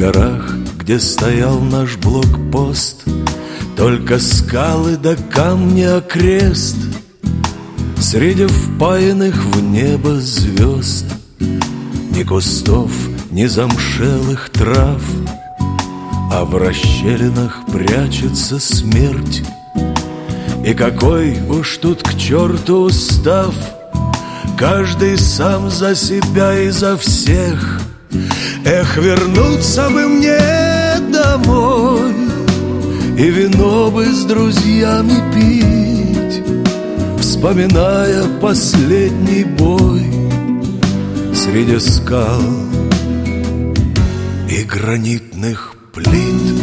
горах, где стоял наш блокпост, только скалы да камни окрест. Среди впаянных в небо звезд ни кустов, ни замшелых трав, а в расщелинах прячется смерть. И какой уж тут к черту устав, каждый сам за себя и за всех. Эх, вернуться бы мне домой и вино бы с друзьями пить, вспоминая последний бой среди скал и гранитных плит.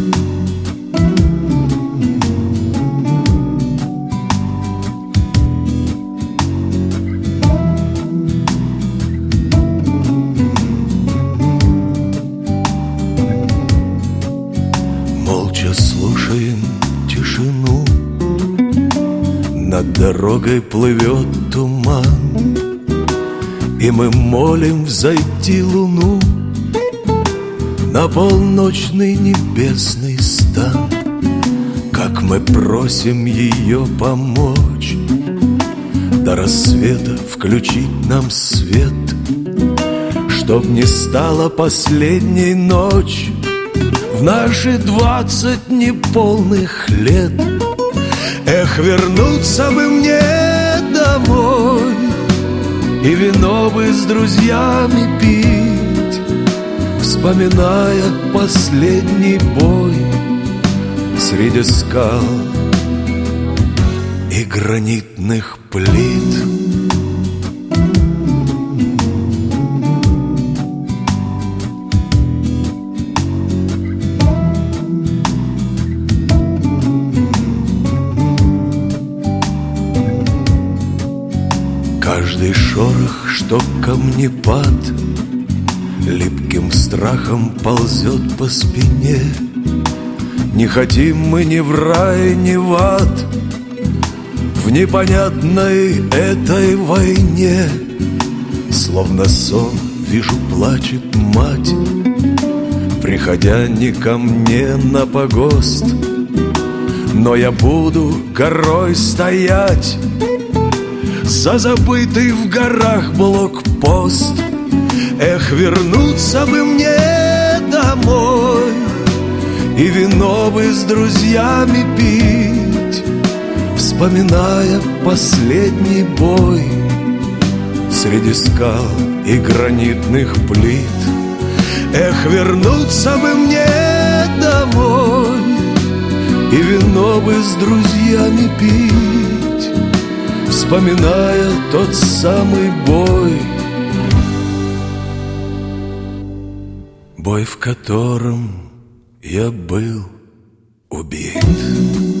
Молча слушаем тишину, над дорогой плывет туман, и мы молим взойти луну на полночный небесный стан. Как мы просим ее помочь до рассвета включить нам свет, чтоб не стала последней ночь в наши 20 неполных лет. Эх, вернуться бы мне домой и вино бы с друзьями пить, вспоминая последний бой среди скал и гранитных плит. Каждый шорох, что камнепад, липким страхом ползет по спине. Не хотим мы ни в рай, ни в ад, в непонятной этой войне. Словно сон вижу, плачет мать, приходя не ко мне на погост. Но я буду горой стоять за забытый в горах блокпост. Эх, вернуться бы мне домой и вино бы с друзьями пить, вспоминая последний бой среди скал и гранитных плит. Эх, вернуться бы мне домой и вино бы с друзьями пить, вспоминая тот самый бой, бой, в котором я был убит.